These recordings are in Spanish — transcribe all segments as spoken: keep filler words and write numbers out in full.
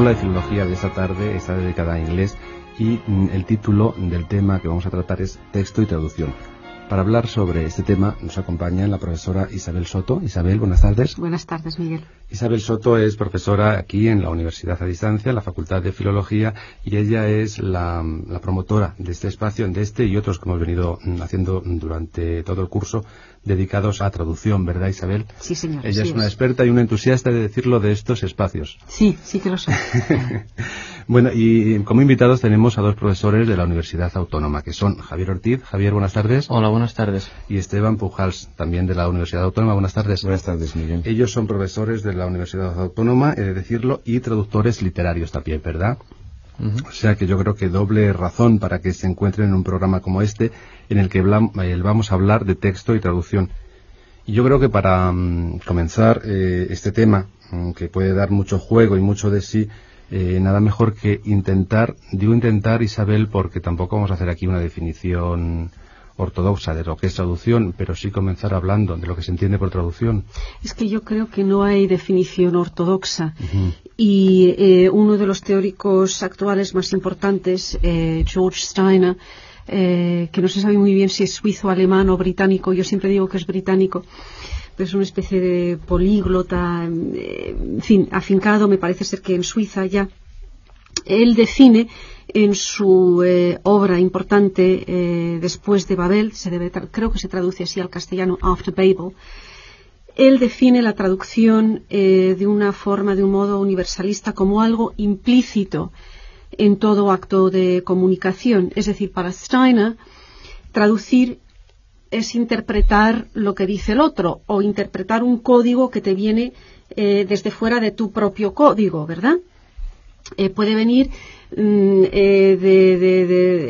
aula de filología de esta tarde está dedicada a inglés y mm, el título del tema que vamos a tratar es texto y traducción. Para hablar sobre este tema nos acompaña la profesora Isabel Soto. Isabel, buenas tardes. Buenas tardes, Miguel. Isabel Soto es profesora aquí en la Universidad a Distancia, la Facultad de Filología, y ella es la, la promotora de este espacio, de este y otros que hemos venido haciendo durante todo el curso, dedicados a traducción, ¿verdad, Isabel? Sí, señor. Ella sí es una es. experta y una entusiasta de decirlo de estos espacios. Sí, sí que lo soy. Bueno, y como invitados tenemos a dos profesores de la Universidad Autónoma, que son Javier Ortiz. Javier, buenas tardes. Hola, buenas tardes. Y Esteban Pujals, también de la Universidad Autónoma. Buenas tardes. Buenas tardes, Miguel. Ellos son profesores de la Universidad Autónoma, he de decirlo, y traductores literarios también, ¿verdad? Uh-huh. O sea que yo creo que doble razón para que se encuentren en un programa como este, en el que vamos a hablar de texto y traducción. Y yo creo que para um, comenzar eh, este tema, um, que puede dar mucho juego y mucho de sí, eh, nada mejor que intentar, digo intentar, Isabel, porque tampoco vamos a hacer aquí una definición ortodoxa de lo que es traducción, pero sí comenzar hablando de lo que se entiende por traducción. Es que yo creo que no hay definición ortodoxa. Uh-huh. Y eh, uno de los teóricos actuales más importantes, eh, George Steiner, eh, que no se sabe muy bien si es suizo, alemán o británico, yo siempre digo que es británico, pero es una especie de políglota, eh, en fin, afincado, me parece ser que en Suiza ya. Él define en su eh, obra importante, eh, después de Babel, se debe creo que se traduce así al castellano, After Babel, él define la traducción eh, de una forma, de un modo universalista, como algo implícito en todo acto de comunicación. Es decir, para Steiner, traducir es interpretar lo que dice el otro, o interpretar un código que te viene eh, desde fuera de tu propio código, ¿verdad? Eh, puede venir mm, eh, de, de,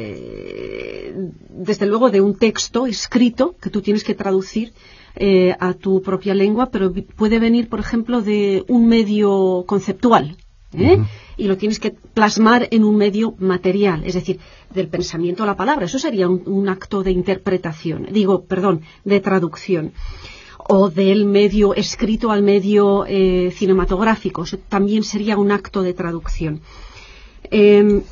de, desde luego de un texto escrito que tú tienes que traducir eh, a tu propia lengua, pero puede venir, por ejemplo, de un medio conceptual, ¿eh? Uh-huh. Y lo tienes que plasmar en un medio material, es decir, del pensamiento a la palabra. Eso sería un, un acto de interpretación, digo, perdón, de traducción. O del medio escrito al medio eh, cinematográfico. Eso también sería un acto de traducción. Eh,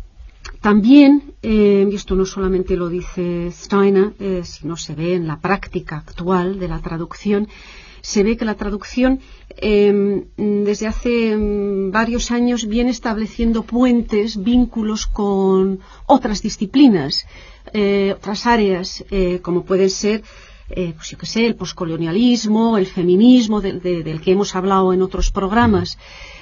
también, eh, y esto no solamente lo dice Steiner, eh, sino se ve en la práctica actual de la traducción, se ve que la traducción eh, desde hace mm, varios años viene estableciendo puentes, vínculos con otras disciplinas, eh, otras áreas, eh, como pueden ser Eh, pues yo qué sé, el poscolonialismo, el feminismo, de, de, del que hemos hablado en otros programas.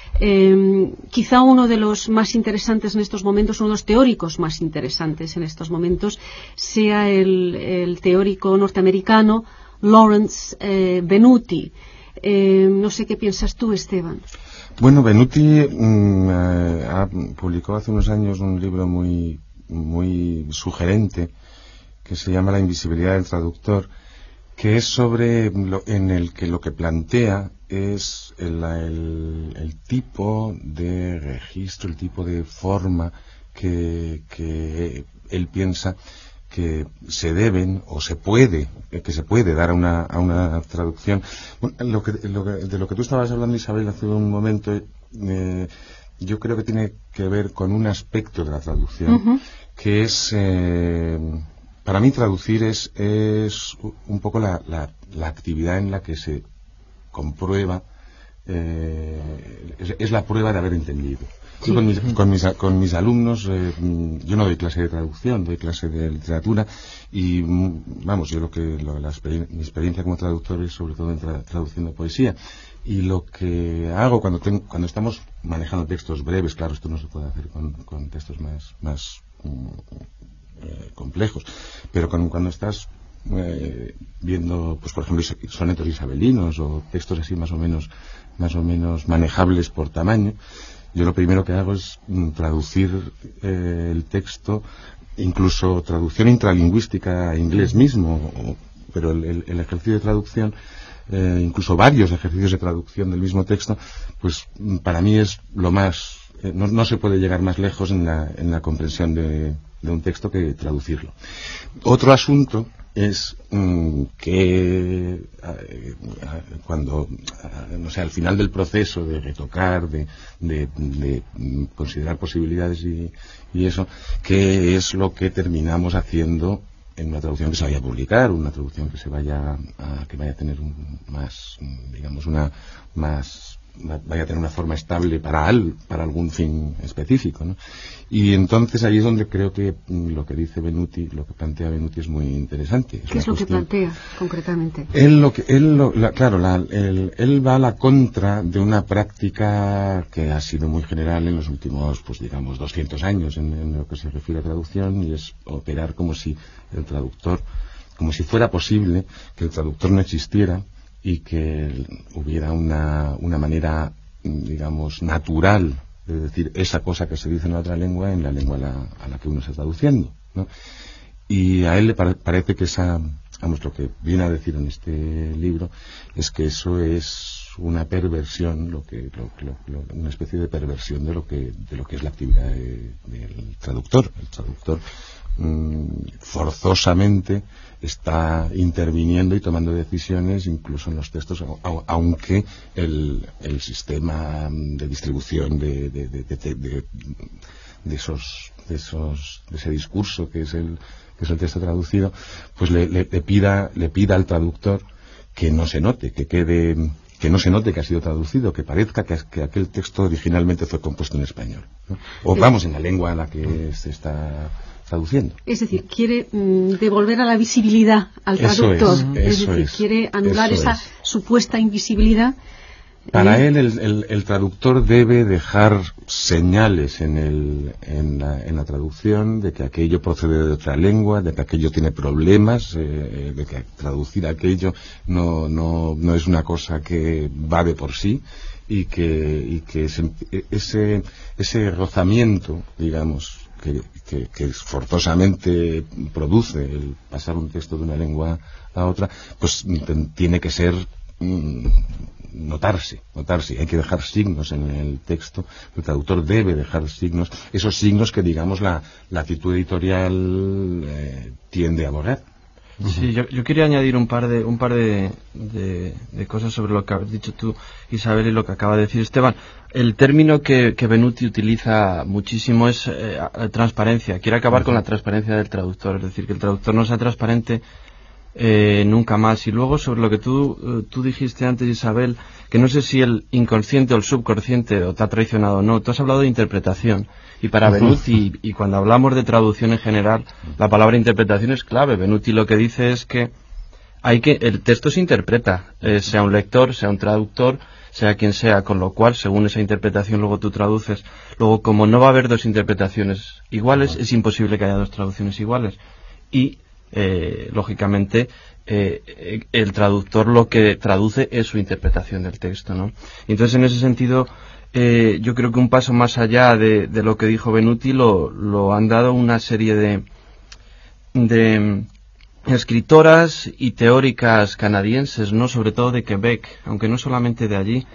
Eh, quizá uno de los más interesantes en estos momentos, uno de los teóricos más interesantes en estos momentos, sea el, el teórico norteamericano Lawrence eh, Venuti. Eh, no sé qué piensas tú, Esteban. Bueno, Venuti mmm, eh, ha, publicó hace unos años un libro muy, muy sugerente que se llama La invisibilidad del traductor, que es sobre lo, en el que lo que plantea es el, el, el tipo de registro, el tipo de forma que, que él piensa que se deben o se puede que se puede dar a una, a una traducción. Bueno, lo que, lo que, de lo que tú estabas hablando, Isabel, hace un momento, eh, yo creo que tiene que ver con un aspecto de la traducción, uh-huh. que es eh, para mí traducir es, es un poco la, la, la actividad en la que se comprueba, eh, es, es la prueba de haber entendido. Sí. Yo con mis, con mis, con mis alumnos, eh, yo no doy clase de traducción, doy clase de literatura y, vamos, yo lo que, lo, la experien- mi experiencia como traductor es sobre todo en tra- traduciendo poesía. Y lo que hago cuando, tengo, cuando estamos manejando textos breves, claro, esto no se puede hacer con, con textos más, más Eh, complejos, pero con, cuando estás eh, viendo, pues por ejemplo, sonetos isabelinos o textos así más o menos más o menos manejables por tamaño, yo lo primero que hago es mm, traducir eh, el texto, incluso traducción intralingüística a inglés mismo, o, pero el, el, el ejercicio de traducción, eh, incluso varios ejercicios de traducción del mismo texto, pues para mí es lo más, eh, no, no se puede llegar más lejos en la, en la comprensión de de un texto que traducirlo. Otro asunto es mmm, que eh, cuando, no sé, al final del proceso de retocar, de, de, de considerar posibilidades y, y eso, qué es lo que terminamos haciendo en una traducción que se vaya a publicar, una traducción que se vaya a, que vaya a tener un, más, digamos, una más vaya a tener una forma estable para al, para algún fin específico, ¿no? Y entonces ahí es donde creo que lo que dice Benuti, lo que plantea Benuti es muy interesante. Es ¿Qué es lo cuestión... que plantea concretamente? Él lo que él lo, la, claro, la, él, él va a la contra de una práctica que ha sido muy general en los últimos, pues digamos, doscientos años en, en lo que se refiere a traducción, y es operar como si el traductor, como si fuera posible que el traductor no existiera y que hubiera una, una manera, digamos, natural de decir esa cosa que se dice en otra lengua en la lengua a la, a la que uno está traduciendo, ¿no? Y a él le pare, parece que esa, vamos, lo que viene a decir en este libro es que eso es una perversión, lo que, lo, lo, lo, una especie de perversión de lo que, de lo que es la actividad de, del traductor. El traductor mmm, forzosamente está interviniendo y tomando decisiones incluso en los textos, aunque el, el sistema de distribución de, de, de, de, de, de esos de esos de ese discurso que es el que es el texto traducido, pues le, le, le pida le pida al traductor que no se note, que quede que no se note que ha sido traducido, que parezca que, que aquel texto originalmente fue compuesto en español, ¿no? O vamos, en la lengua en la que se está traduciendo. Es decir, quiere mm, devolver a la visibilidad al traductor. Eso es, es eso decir, es, quiere anular esa es. supuesta invisibilidad. Para eh, él, el, el, el traductor debe dejar señales en, el, en, la, en la traducción de que aquello procede de otra lengua, de que aquello tiene problemas, eh, de que traducir aquello no, no, no es una cosa que va de por sí, y que, y que ese, ese, ese rozamiento, digamos, que, que, que forzosamente produce el pasar un texto de una lengua a otra, pues tiene que ser mmm, notarse, notarse. Hay que dejar signos en el texto. El traductor debe dejar signos, esos signos que, digamos, la, la actitud editorial eh, tiende a borrar. Sí, yo, yo quería añadir un par de un par de, de, de cosas sobre lo que has dicho tú, Isabel, y lo que acaba de decir Esteban. El término que, que Benuti utiliza muchísimo es eh, transparencia. Quiere acabar uh-huh. con la transparencia del traductor, es decir, que el traductor no sea transparente eh, nunca más. Y luego sobre lo que tú, tú dijiste antes, Isabel, que no sé si el inconsciente o el subconsciente o te ha traicionado o no. Tú has hablado de interpretación. Y para Benuti, y, y cuando hablamos de traducción en general, la palabra interpretación es clave. Benuti lo que dice es que hay que el texto se interpreta, eh, sea un lector, sea un traductor, sea quien sea, con lo cual, según esa interpretación, luego tú traduces. Luego, como no va a haber dos interpretaciones iguales, es imposible que haya dos traducciones iguales. Y, eh, lógicamente, eh, el traductor lo que traduce es su interpretación del texto, ¿no? Entonces, en ese sentido, Eh, yo creo que un paso más allá de, de lo que dijo Benuti lo, lo han dado una serie de, de escritoras y teóricas canadienses, no, sobre todo de Quebec, aunque no solamente de allí,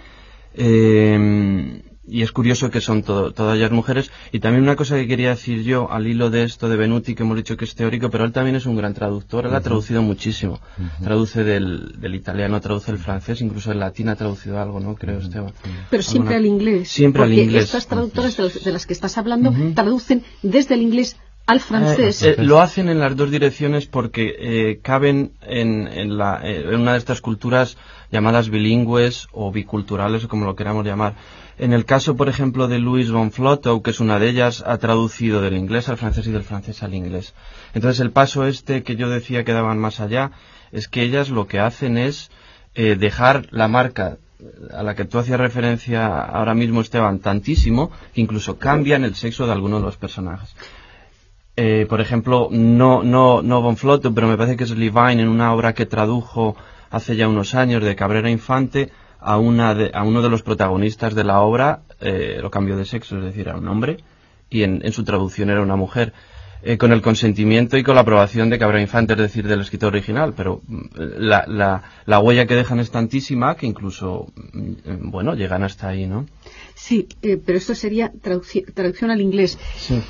eh, y es curioso que son todo, todas ellas mujeres. Y también una cosa que quería decir yo al hilo de esto de Benuti, que hemos dicho que es teórico, pero él también es un gran traductor. Él uh-huh. ha traducido muchísimo. Uh-huh. Traduce del, del italiano, traduce el francés, incluso el latín ha traducido algo, ¿no? Creo, uh-huh. Esteban. Pero siempre Alguna... al inglés. Siempre porque al inglés. Estas traductoras de, los, de las que estás hablando uh-huh. traducen desde el inglés al francés. Eh, eh, lo hacen en las dos direcciones porque eh, caben en, en, la, eh, en una de estas culturas llamadas bilingües o biculturales, o como lo queramos llamar. En el caso, por ejemplo, de Louise von Flotow, que es una de ellas, ha traducido del inglés al francés y del francés al inglés. Entonces, el paso este que yo decía que daban más allá, es que ellas lo que hacen es eh, dejar la marca a la que tú hacías referencia ahora mismo, Esteban, tantísimo, que incluso cambian el sexo de alguno de los personajes. Eh, por ejemplo, no, no, no von Flotow, pero me parece que es Levine, en una obra que tradujo hace ya unos años de Cabrera Infante, a una de, a uno de los protagonistas de la obra eh, lo cambió de sexo, es decir, era un hombre, y en, en su traducción era una mujer. eh, con el consentimiento y con la aprobación de Cabrera Infante, es decir, del escritor original, pero la, la, la huella que dejan es tantísima que incluso, bueno, llegan hasta ahí, ¿no? Sí, eh, pero esto sería traducción, traducción al inglés. Sí.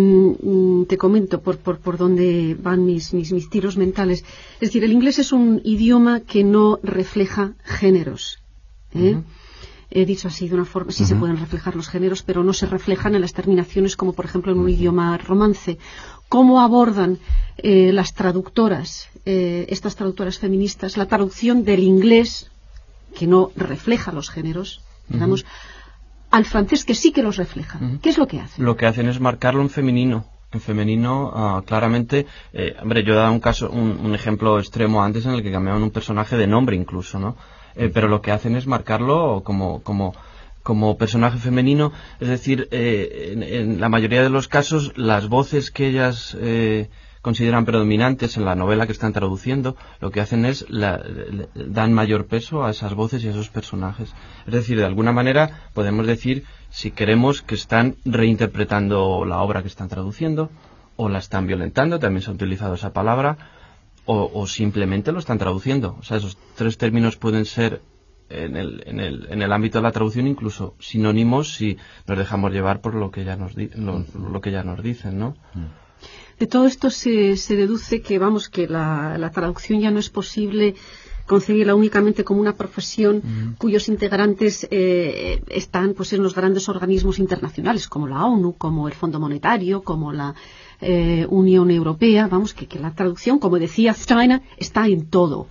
Mm, te comento por, por, por dónde van mis, mis, mis tiros mentales. Es decir, el inglés es un idioma que no refleja géneros, ¿eh? Uh-huh. He dicho así de una forma, sí uh-huh. se pueden reflejar los géneros, pero no se reflejan en las terminaciones como por ejemplo en un idioma romance. ¿Cómo abordan eh, las traductoras, eh, estas traductoras feministas, la traducción del inglés, que no refleja los géneros, digamos, uh-huh. al francés que sí que los refleja? Uh-huh. ¿Qué es lo que hacen? Lo que hacen es marcarlo en femenino. En femenino, uh, claramente, eh, hombre, yo he dado un caso, un, un ejemplo extremo antes en el que cambiaban un personaje de nombre incluso, ¿no? Eh, pero lo que hacen es marcarlo como, como, como personaje femenino, es decir, eh, en, en la mayoría de los casos, las voces que ellas eh, consideran predominantes en la novela que están traduciendo, lo que hacen es la, le, dan mayor peso a esas voces y a esos personajes. Es decir, de alguna manera podemos decir, si queremos, que están reinterpretando la obra que están traduciendo, o la están violentando, también se ha utilizado esa palabra, o, o simplemente lo están traduciendo. O sea, esos tres términos pueden ser en el, en el, en el ámbito de la traducción incluso sinónimos si nos dejamos llevar por lo que ya nos, di, lo, lo que ya nos dicen, ¿no? De todo esto se, se deduce que, vamos, que la, la traducción ya no es posible concebirla únicamente como una profesión uh-huh. cuyos integrantes eh, están pues en los grandes organismos internacionales como la ONU, como el Fondo Monetario, como la eh, Unión Europea. Vamos, que, que la traducción, como decía Steiner, está en todo.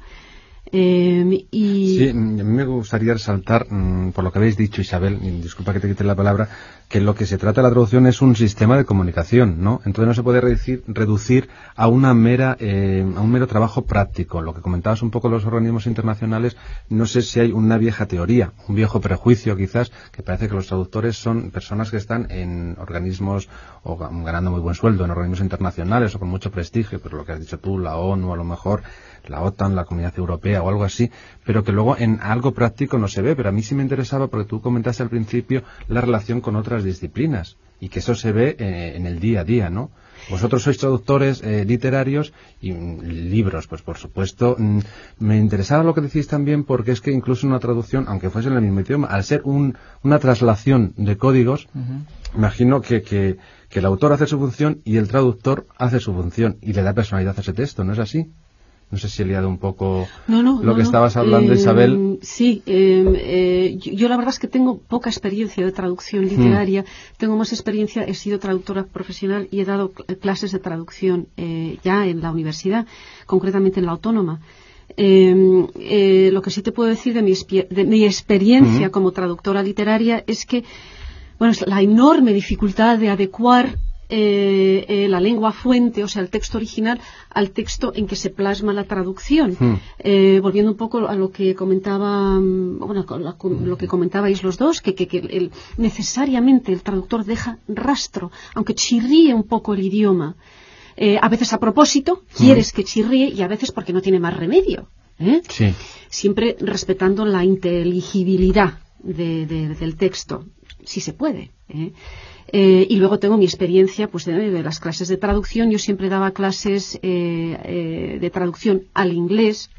Eh, y... Sí, a mí me gustaría resaltar, mmm, por lo que habéis dicho, Isabel, y disculpa que te quite la palabra, que lo que se trata de la traducción es un sistema de comunicación, ¿no? Entonces no se puede reducir, reducir a una mera, eh, a un mero trabajo práctico. Lo que comentabas un poco de los organismos internacionales, no sé si hay una vieja teoría, un viejo prejuicio quizás, que parece que los traductores son personas que están en organismos o ganando muy buen sueldo, en organismos internacionales o con mucho prestigio, pero lo que has dicho tú, la ONU a lo mejor, la OTAN, la Comunidad Europea o algo así, pero que luego en algo práctico no se ve. Pero a mí sí me interesaba, porque tú comentaste al principio la relación con otras disciplinas y que eso se ve eh, en el día a día, ¿no? Vosotros sois traductores eh, literarios y mm, libros, pues por supuesto. Mm, me interesaba lo que decís también, porque es que incluso una traducción, aunque fuese en el mismo idioma, al ser un, una traslación de códigos, uh-huh. imagino que, que, que el autor hace su función y el traductor hace su función y le da personalidad a ese texto, ¿no es así? No sé si he liado un poco no, no, lo no, que estabas hablando, eh, Isabel. Sí, eh, eh, yo, yo la verdad es que tengo poca experiencia de traducción literaria. Mm. Tengo más experiencia, he sido traductora profesional y he dado clases de traducción eh, ya en la universidad, concretamente en la Autónoma. Eh, eh, lo que sí te puedo decir de mi, de mi experiencia mm. como traductora literaria es que, bueno, es la enorme dificultad de adecuar Eh, eh, la lengua fuente, o sea, el texto original, al texto en que se plasma la traducción. Hmm. Eh, volviendo un poco a lo que comentaba, bueno, la, lo que comentabais los dos, que, que, que el, necesariamente el traductor deja rastro, aunque chirríe un poco el idioma. Eh, a veces a propósito, quieres hmm. que chirríe, y a veces porque no tiene más remedio. ¿eh? Sí. Siempre respetando la inteligibilidad de, de, del texto, si se puede. ¿eh? Eh, y luego tengo mi experiencia pues de, de las clases de traducción. Yo siempre daba clases eh, eh, de traducción al inglés,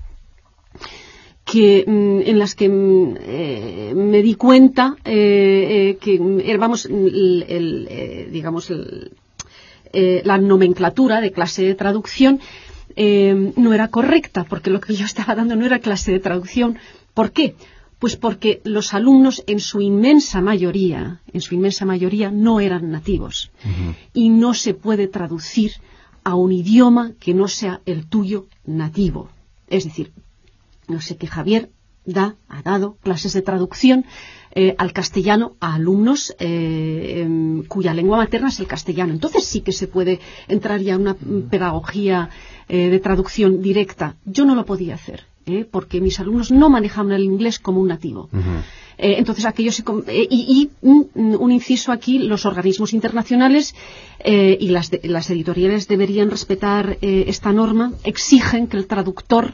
que mm, en las que mm, eh, me di cuenta eh, eh, que eh, vamos el, el, eh, digamos el, eh, la nomenclatura de clase de traducción eh, no era correcta, porque lo que yo estaba dando no era clase de traducción. ¿Por qué? Pues porque los alumnos en su inmensa mayoría, en su inmensa mayoría no eran nativos. Uh-huh. Y no se puede traducir a un idioma que no sea el tuyo nativo. Es decir, no sé que Javier da, ha dado clases de traducción eh, al castellano a alumnos eh, eh, cuya lengua materna es el castellano. Entonces sí que se puede entrar ya en una uh-huh. pedagogía eh, de traducción directa. Yo no lo podía hacer. ¿Eh? Porque mis alumnos no manejaban el inglés como un nativo. Uh-huh. Eh, entonces, aquello se, eh, y, y un, un inciso aquí, los organismos internacionales eh, y las, de, las editoriales deberían respetar eh, esta norma, exigen que el traductor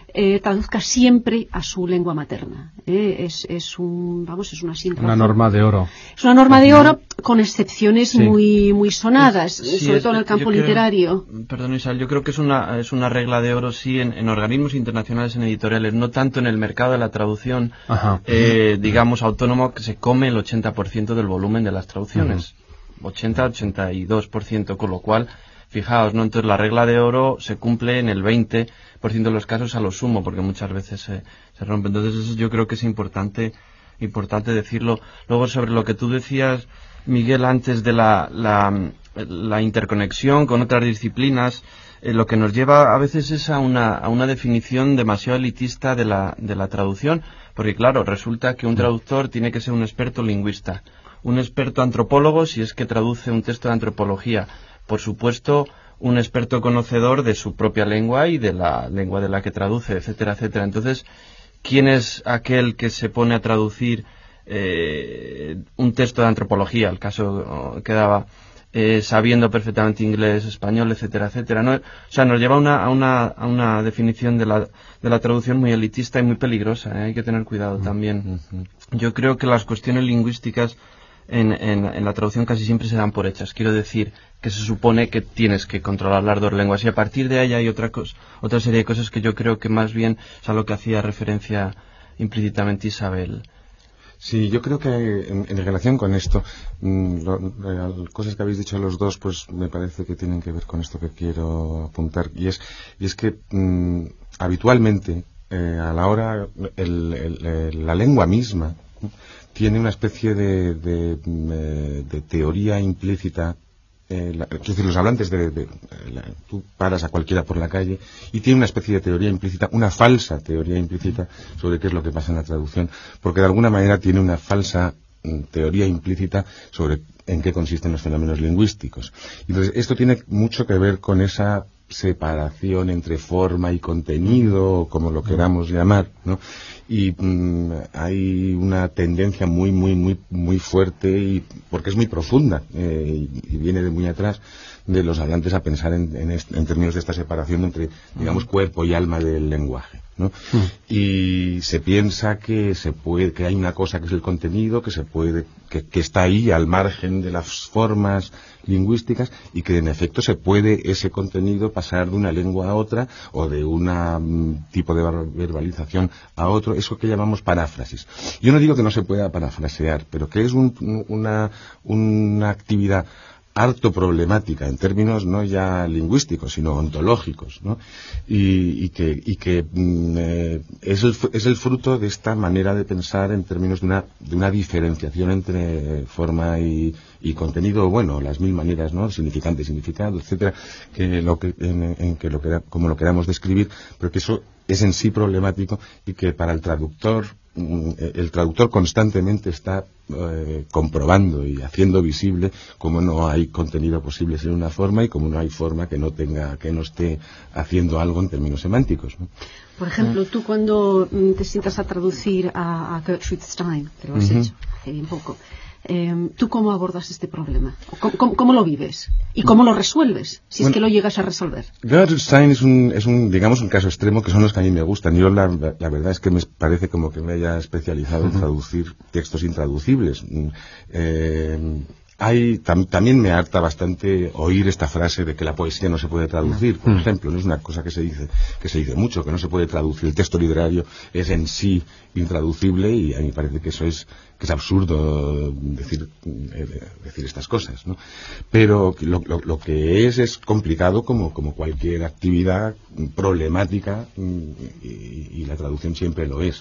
eh, traduzca siempre a su lengua materna. Eh, es, es un, vamos, es una sin Una norma de oro. Es una norma de oro con excepciones sí. muy muy sonadas, sí, sobre es, todo en el campo creo, literario. Perdón, Isabel, yo creo que es una es una regla de oro sí en, en organismos internacionales, en editoriales, no tanto en el mercado de la traducción, eh, digamos autónomo, que se come el ochenta por ciento del volumen de las traducciones, uh-huh. ochenta a ochenta y dos por ciento, con lo cual fijaos, ¿no? Entonces la regla de oro se cumple en el veinte por ciento de los casos a lo sumo, porque muchas veces se, se rompe. Entonces eso yo creo que es importante importante decirlo. Luego, sobre lo que tú decías, Miguel, antes de la, la, la interconexión con otras disciplinas, eh, lo que nos lleva a veces es a una, a una definición demasiado elitista de la, de la traducción, porque claro, resulta que un traductor tiene que ser un experto lingüista, un experto antropólogo si es que traduce un texto de antropología, por supuesto un experto conocedor de su propia lengua y de la lengua de la que traduce, etcétera, etcétera. Entonces, ¿quién es aquel que se pone a traducir eh, un texto de antropología, el caso que daba, eh, sabiendo perfectamente inglés, español, etcétera, etcétera? ¿No? O sea, nos lleva una, a, una, a una definición de la, de la traducción muy elitista y muy peligrosa, ¿eh? Hay que tener cuidado también. Yo creo que las cuestiones lingüísticas en, en, en la traducción casi siempre se dan por hechas. Quiero decir que se supone que tienes que controlar las dos lenguas y a partir de ahí hay otra cosa, otra serie de cosas que yo creo que más bien es a lo que hacía referencia implícitamente Isabel. Sí, yo creo que en, en relación con esto, mmm, lo, lo, cosas que habéis dicho los dos, pues me parece que tienen que ver con esto que quiero apuntar, y es y es que mmm, habitualmente eh, a la hora el, el, el, la lengua misma tiene una especie de, de, de, de teoría implícita. Eh, la, es decir, los hablantes de, de, de la, tú paras a cualquiera por la calle y tiene una especie de teoría implícita, una falsa teoría implícita sobre qué es lo que pasa en la traducción, porque de alguna manera tiene una falsa mm, teoría implícita sobre en qué consisten los fenómenos lingüísticos. Entonces, esto tiene mucho que ver con esa separación entre forma y contenido, o como lo queramos llamar, ¿no? Y mmm, hay una tendencia muy, muy, muy, muy fuerte, y porque es muy profunda, eh, y, y viene de muy atrás, de los hablantes a pensar en, en, est- en términos de esta separación entre, digamos, cuerpo y alma del lenguaje, ¿no? Mm. Y se piensa que se puede, que hay una cosa que es el contenido, que se puede, que, que está ahí al margen de las formas lingüísticas, y que en efecto se puede ese contenido pasar de una lengua a otra, o de un um, tipo de verbalización a otro, eso que llamamos paráfrasis. Yo no digo que no se pueda parafrasear, pero que es un, una, una actividad harto problemática en términos no ya lingüísticos sino ontológicos, ¿no? y, y que, y que mm, eh, es, el, es el fruto de esta manera de pensar en términos de una, de una diferenciación entre forma y, y contenido, bueno, las mil maneras, ¿no? Significante, significado, etcétera, que lo que, en, en que lo que, como lo queramos describir, pero que eso es en sí problemático, y que para el traductor, el traductor constantemente está eh, comprobando y haciendo visible cómo no hay contenido posible sin una forma, y cómo no hay forma que no tenga, que no esté haciendo algo en términos semánticos, ¿no? Por ejemplo, tú cuando mm, te sientas a traducir a, a Gertrude Stein, que lo has uh-huh. hecho hace bien poco, eh, ¿tú cómo abordas este problema? ¿Cómo, cómo, cómo lo vives? ¿Y cómo lo resuelves? Si bueno, es que lo llegas a resolver. Gertrude Stein es un, es un, digamos, un caso extremo, que son los que a mí me gustan. Yo la, la verdad es que me parece como que me haya especializado uh-huh. en traducir textos intraducibles. Eh, Hay, tam, también me harta bastante oír esta frase de que la poesía no se puede traducir, por mm. ejemplo. No es una cosa que se dice, que se dice mucho, que no se puede traducir. El texto literario es en sí intraducible, y a mí me parece que eso es, que es absurdo decir, eh, decir estas cosas, ¿no? Pero lo, lo, lo que es es complicado, como, como cualquier actividad problemática, y, y la traducción siempre lo es.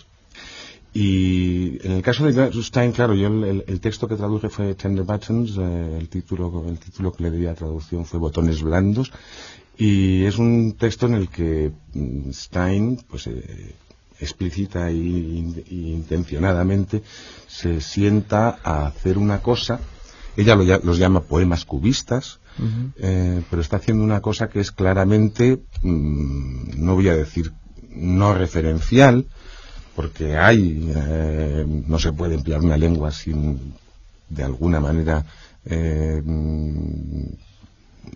Y en el caso de Gertrude Stein, claro, yo el, el texto que traduje fue Tender Buttons, eh, el título el título que le di a traducción fue Botones Blandos, y es un texto en el que Stein, pues eh, explícita y, y intencionadamente se sienta a hacer una cosa. Ella lo, los llama poemas cubistas, uh-huh. eh, pero está haciendo una cosa que es claramente, mmm, no voy a decir no referencial, porque hay, eh, no se puede emplear una lengua sin, de alguna manera, eh, hurgar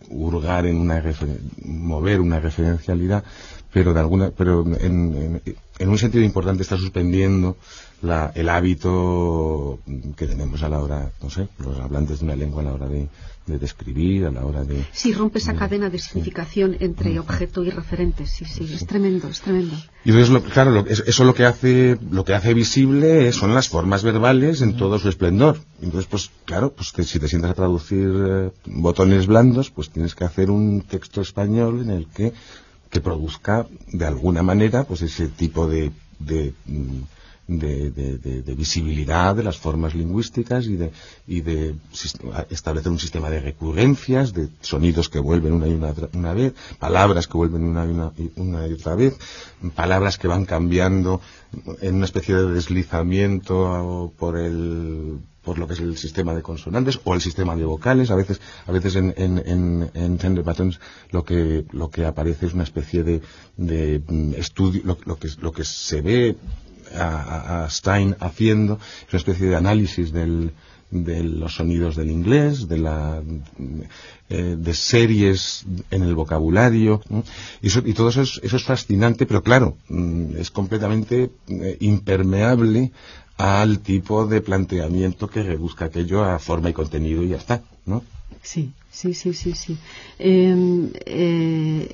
hurgar en una mover una referencialidad, pero de alguna pero en, en, en un sentido importante está suspendiendo la, el hábito que tenemos a la hora, no sé, los hablantes de una lengua a la hora de, de describir, a la hora de... Sí, rompe esa de, cadena de significación sí. entre objeto y referente, sí, sí, sí, es tremendo, es tremendo. Y entonces, lo, claro, lo, eso lo que hace lo que hace visible son las formas verbales en todo su esplendor. Entonces, pues claro, pues te, si te sientas a traducir eh, botones blandos, pues tienes que hacer un texto español en el que que produzca de alguna manera pues ese tipo de de, de, de, de, de visibilidad de las formas lingüísticas y de y de establecer un sistema de recurrencias, de sonidos que vuelven una y una, una vez, palabras que vuelven una y una, una y otra vez, palabras que van cambiando en una especie de deslizamiento por el por lo que es el sistema de consonantes o el sistema de vocales. A veces a veces en en en, en Gender Patterns lo que lo que aparece es una especie de de estudio, lo, lo que lo que se ve a, a Stein haciendo es una especie de análisis del de los sonidos del inglés, de la eh, de series en el vocabulario, ¿no? y, eso, y todo eso es, eso es fascinante, pero claro, es completamente eh, impermeable al tipo de planteamiento que reduzca aquello a forma y contenido y ya está, ¿no? Sí, sí, sí, sí, sí. Eh, eh,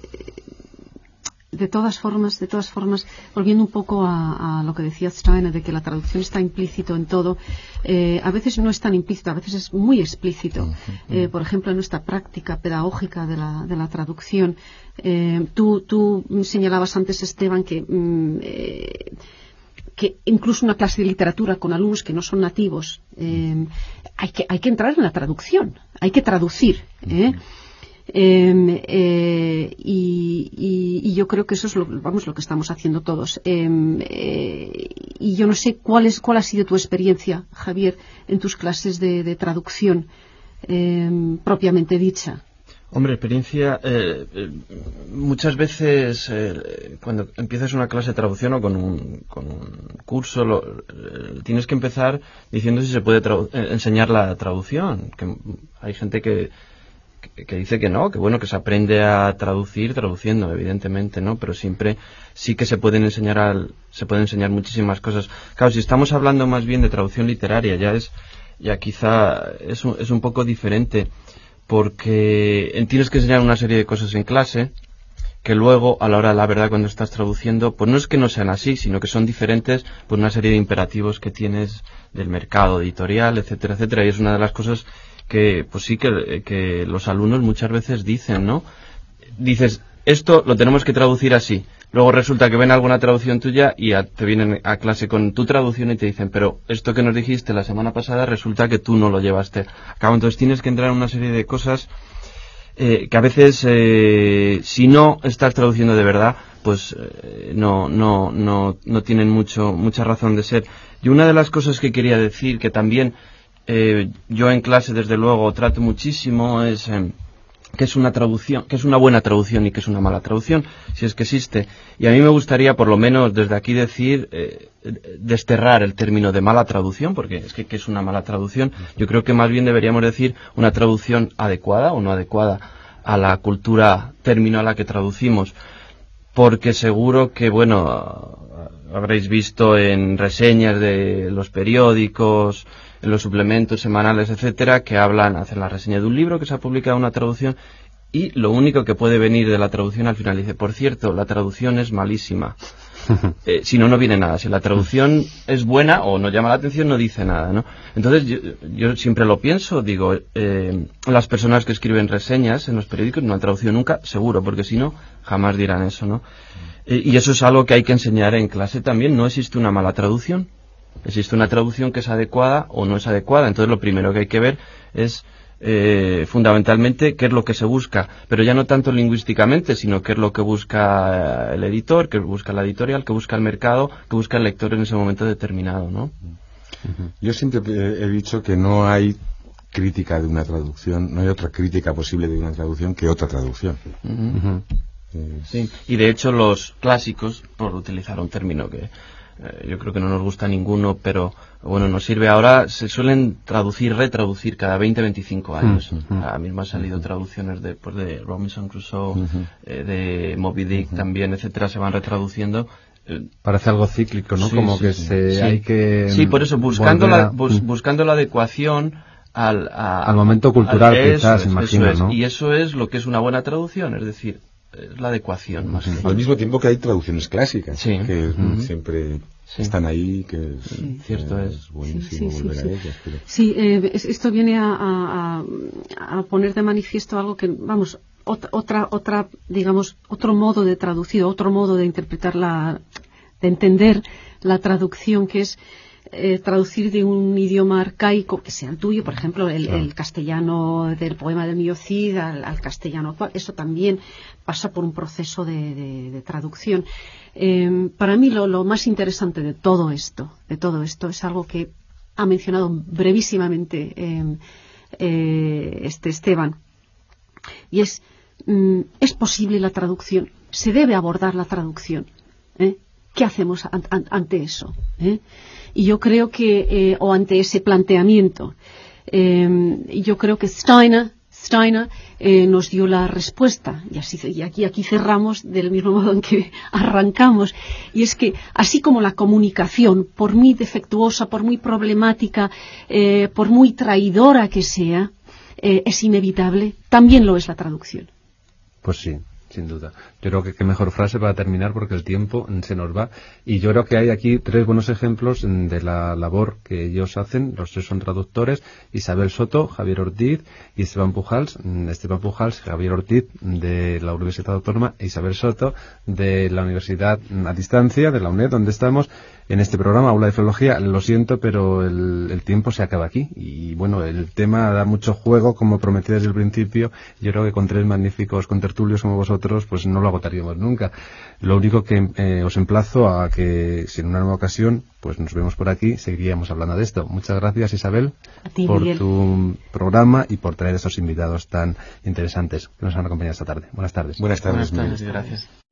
de todas formas, de todas formas, volviendo un poco a, a lo que decía Steiner, de que la traducción está implícito en todo, eh, a veces no es tan implícito, a veces es muy explícito. Uh-huh. Eh, por ejemplo, en nuestra práctica pedagógica de la, de la traducción, eh, tú, tú señalabas antes, Esteban, que mm, eh, que incluso una clase de literatura con alumnos que no son nativos, eh, hay que hay que entrar en la traducción, hay que traducir, ¿eh? Eh, eh, y, y, y yo creo que eso es lo, vamos, lo que estamos haciendo todos. Eh, eh, y yo no sé cuál es cuál ha sido tu experiencia, Javier, en tus clases de, de traducción eh, propiamente dicha. Hombre, experiencia, eh, eh, muchas veces eh, cuando empiezas una clase de traducción o con un, con un curso, lo, eh, tienes que empezar diciendo si se puede tradu- enseñar la traducción. Que hay gente que, que, que dice que no, que bueno, que se aprende a traducir traduciendo, evidentemente, ¿no? Pero siempre sí que se pueden enseñar al, se pueden enseñar muchísimas cosas. Claro, si estamos hablando más bien de traducción literaria, ya es, ya quizá es un, es un poco diferente. Porque tienes que enseñar una serie de cosas en clase que luego, a la hora de la verdad, cuando estás traduciendo, pues no es que no sean así, sino que son diferentes por una serie de imperativos que tienes del mercado editorial, etcétera, etcétera. Y es una de las cosas que, pues sí, que, que los alumnos muchas veces dicen, ¿no? Dices, esto lo tenemos que traducir así. Luego resulta que ven alguna traducción tuya y a, te vienen a clase con tu traducción y te dicen, pero esto que nos dijiste la semana pasada resulta que tú no lo llevaste a cabo. Entonces tienes que entrar en una serie de cosas eh, que a veces, eh, si no estás traduciendo de verdad, pues eh, no, no, no, no tienen mucho, mucha razón de ser. Y una de las cosas que quería decir, que también eh, yo en clase desde luego trato muchísimo, es... Eh, que es una traducción, que es una buena traducción y que es una mala traducción, si es que existe. Y a mí me gustaría, por lo menos desde aquí, decir, eh, desterrar el término de mala traducción, porque es que, que es una mala traducción. Yo creo que más bien deberíamos decir una traducción adecuada o no adecuada a la cultura término a la que traducimos, porque seguro que, bueno, habréis visto en reseñas de los periódicos, en los suplementos semanales, etcétera, que hablan, hacen la reseña de un libro que se ha publicado una traducción y lo único que puede venir de la traducción al final dice, por cierto, la traducción es malísima. Eh, si no, no viene nada. Si la traducción es buena o no llama la atención, no dice nada, ¿no? Entonces, yo, yo siempre lo pienso, digo, eh, las personas que escriben reseñas en los periódicos no han traducido nunca, seguro, porque si no, jamás dirán eso, ¿no? Eh, y eso es algo que hay que enseñar en clase también. No existe una mala traducción. Existe una traducción que es adecuada o no es adecuada. Entonces lo primero que hay que ver es eh, fundamentalmente qué es lo que se busca, pero ya no tanto lingüísticamente, sino qué es lo que busca el editor, qué busca la editorial, qué busca el mercado, qué busca el lector en ese momento determinado, ¿no? Yo siempre he dicho que no hay crítica de una traducción, no hay otra crítica posible de una traducción que otra traducción. Uh-huh. Uh-huh. Sí, y de hecho los clásicos, por utilizar un término que eh, yo creo que no nos gusta ninguno, pero bueno, nos sirve. Ahora se suelen traducir, retraducir cada veinte a veinticinco años. Uh-huh. Ahora mismo han salido uh-huh. traducciones de, pues de Robinson Crusoe, uh-huh. eh, de Moby Dick uh-huh. también, etcétera, se van retraduciendo. Parece algo cíclico, ¿no? Sí, Como sí, que sí. se sí. hay que sí, por eso buscando a... la bus, buscando la adecuación al, a, al momento cultural, al, quizás, eso es, imagino, eso es. ¿no? Y eso es lo que es una buena traducción, es decir, es la adecuación más que... Al mismo tiempo que hay traducciones clásicas, sí. que uh-huh. siempre sí. están ahí, que sí, cierto es, es. es buenísimo sí, sí, volver sí, a sí. ellas. Pero... Sí, eh, esto viene a, a, a poner de manifiesto algo que, vamos, otra, otra, otra, digamos, otro modo de traducir, otro modo de interpretar la, de entender la traducción, que es Eh, traducir de un idioma arcaico que sea el tuyo, por ejemplo el, el castellano del poema del Mío Cid al, al castellano actual. Eso también pasa por un proceso de, de, de traducción. Eh, para mí lo, lo más interesante de todo esto de todo esto es algo que ha mencionado brevísimamente eh, eh, este Esteban, y es mm, es posible la traducción, se debe abordar la traducción, ¿eh? ¿Qué hacemos an, an, ante eso? ¿eh? Y yo creo que, eh, o ante ese planteamiento, eh, yo creo que Steiner, Steiner eh, nos dio la respuesta, y así y aquí, aquí cerramos del mismo modo en que arrancamos, y es que así como la comunicación, por muy defectuosa, por muy problemática, eh, por muy traidora que sea, eh, es inevitable, también lo es la traducción. Pues sí, sin duda. Yo creo que qué mejor frase para terminar, porque el tiempo se nos va, y yo creo que hay aquí tres buenos ejemplos de la labor que ellos hacen. Los tres son traductores: Isabel Soto, Javier Ortiz y Esteban Pujals. Esteban Pujals, Javier Ortiz de la Universidad Autónoma, e Isabel Soto de la Universidad a Distancia, de la UNED, donde estamos en este programa Aula de Filología. Lo siento, pero el, el tiempo se acaba aquí, y bueno, el tema da mucho juego, como prometí desde el principio. Yo creo que con tres magníficos contertulios como vosotros, pues no lo agotaríamos nunca. Lo único que eh, os emplazo a que, si en una nueva ocasión pues nos vemos por aquí, seguiríamos hablando de esto. Muchas gracias, Isabel, a ti, por Miguel, tu programa y por traer esos invitados tan interesantes que nos han acompañado esta tarde. Buenas tardes. Buenas tardes, Buenas tardes, gracias.